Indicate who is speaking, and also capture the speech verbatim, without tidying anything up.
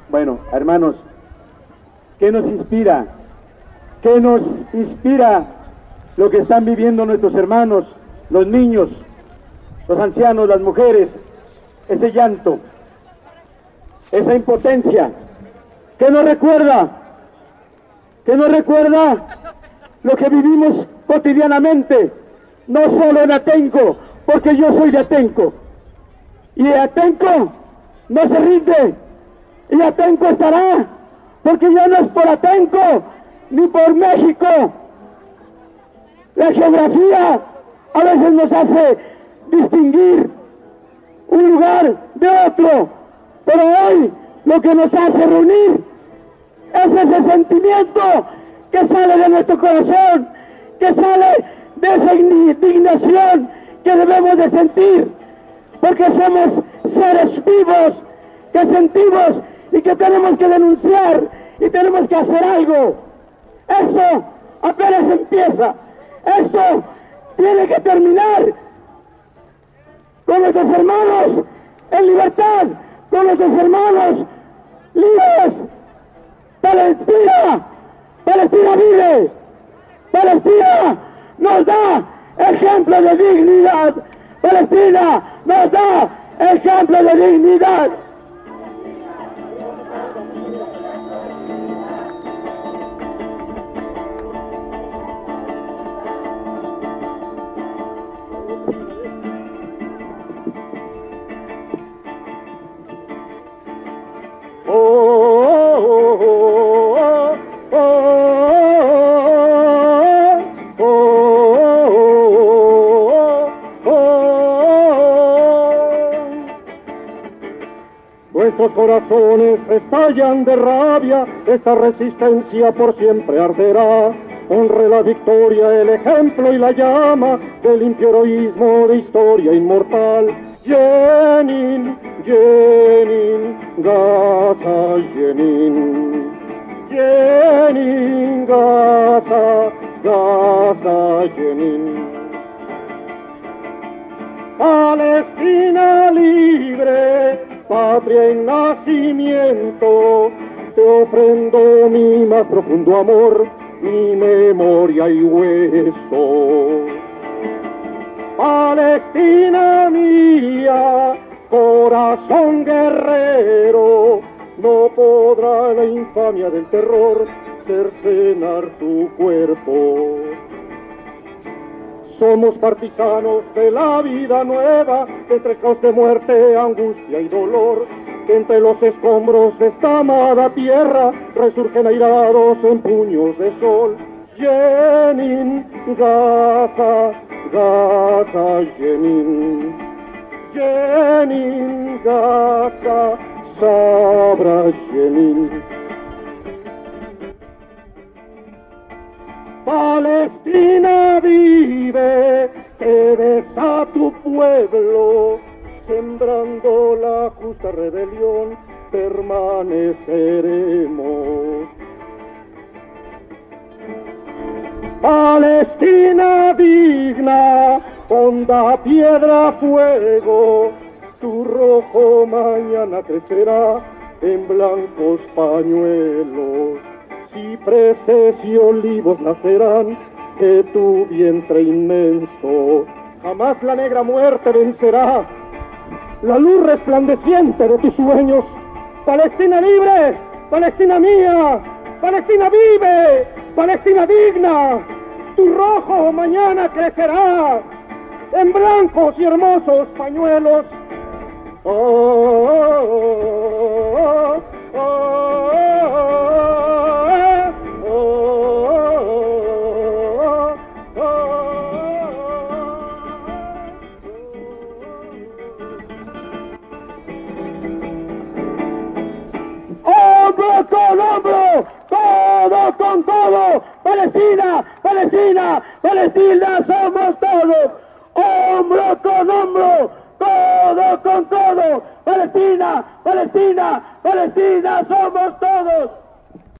Speaker 1: Bueno, hermanos, ¿qué nos inspira? ¿Qué nos inspira lo que están viviendo nuestros hermanos, los niños, los ancianos, las mujeres? Ese llanto, esa impotencia. ¿Qué nos recuerda? ¿Qué nos recuerda lo que vivimos cotidianamente? No solo en Atenco, porque yo soy de Atenco. Y Atenco no se rinde. Y Atenco estará, porque ya no es por Atenco, ni por México. La geografía a veces nos hace distinguir un lugar de otro, pero hoy lo que nos hace reunir es ese sentimiento que sale de nuestro corazón, que sale de esa indignación que debemos de sentir, porque somos seres vivos que sentimos y que tenemos que denunciar y tenemos que hacer algo. Esto apenas empieza, esto tiene que terminar con nuestros hermanos en libertad, con nuestros hermanos libres. Palestina, Palestina vive, Palestina nos da ejemplo de dignidad, Palestina nos da ejemplo de dignidad.
Speaker 2: Nuestros corazones estallan de rabia, esta resistencia por siempre arderá. Honre la victoria, el ejemplo y la llama del limpio heroísmo de historia inmortal. Yenin, Yenin, Gaza, Yenin. Yenin, Gaza, Gaza, Yenin. Palestina libre, patria en nacimiento, te ofrendo mi más profundo amor, mi memoria y hueso. Palestina mía, corazón guerrero, no podrá la infamia del terror cercenar tu cuerpo. Somos partisanos de la vida nueva, entre caos de muerte, angustia y dolor, que entre los escombros de esta amada tierra resurgen airados en puños de sol. Yenin, Gaza, Gaza, Yenin. Yenin, Gaza, Sabra, Yenin. Palestina vive, que ves a tu pueblo, sembrando la justa rebelión, permaneceremos. Palestina digna, honda piedra fuego, tu rojo mañana crecerá en blancos pañuelos. Cipreses y olivos nacerán de tu vientre inmenso. Jamás la negra muerte vencerá la luz resplandeciente de tus sueños. Palestina libre, Palestina mía, Palestina vive, Palestina digna. Tu rojo mañana crecerá en blancos y hermosos pañuelos. Oh, oh, oh, oh, oh.
Speaker 1: Con hombro, todo con todo, Palestina, Palestina, Palestina somos todos, hombro con hombro, todo con todo, Palestina, Palestina, Palestina somos todos.